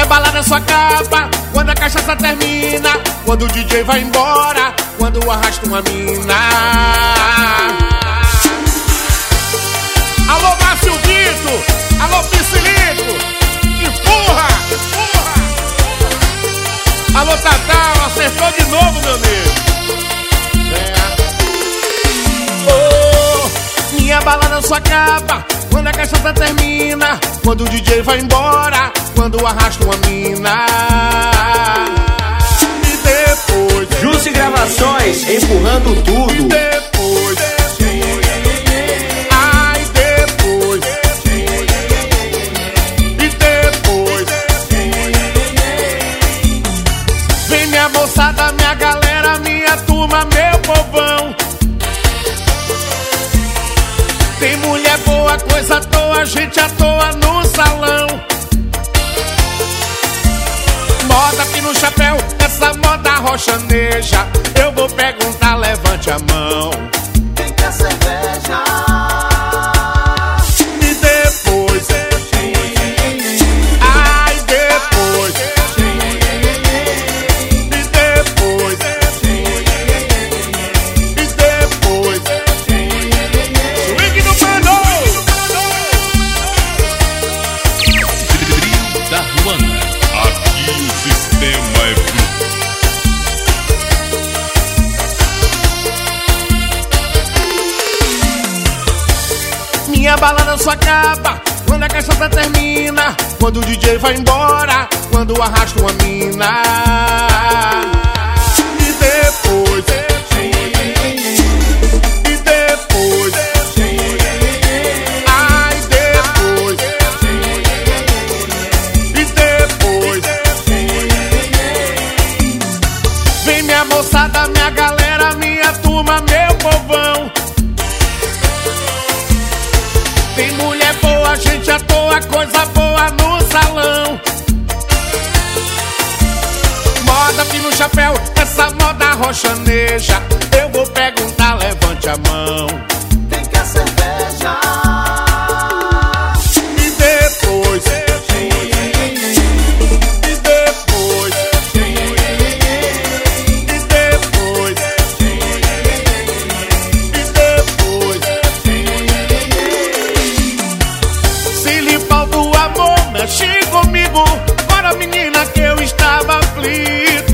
balada só acaba quando a cachaça termina, quando o DJ vai embora, quando eu arrasto uma mina. Alô, Márcio Vito, alô, Piscilico, empurra, empurra. Alô, Tatal, acertou de novo, meu amigo. Oh, minha balada só acaba quando a cachaça termina, quando o DJ vai embora, quando eu arrasto uma mina. E depois Jussi Gravações, empurrando tudo. E depois ai, depois e depois vem minha moçada, minha galera, minha turma, meu povão. Tem mulher boa, coisa à toa, gente à toa no salão. Moda aqui no chapéu, essa moda roxaneja. Eu vou perguntar, levante a mão. Quem quer cerveja? E depois ai, depois e depois e depois swing no mano. Da Ruana. Aqui o sistema é bruto. Minha balada só acaba quando a cachaça termina, quando o DJ vai embora, quando eu arrasto uma mina. E depois e depois ai, depois e depois vem minha moçada, minha galera, minha turma, meu povão. Tem mulher boa, gente à toa, coisa boa no salão. Moda aqui no chapéu, essa moda roxaneja. Eu vou perguntar, levante a mão. Quem quer cerveja? E depois e depois e depois e depois se limpar do amor, mexe comigo. Bora, menina, que eu estava aflito.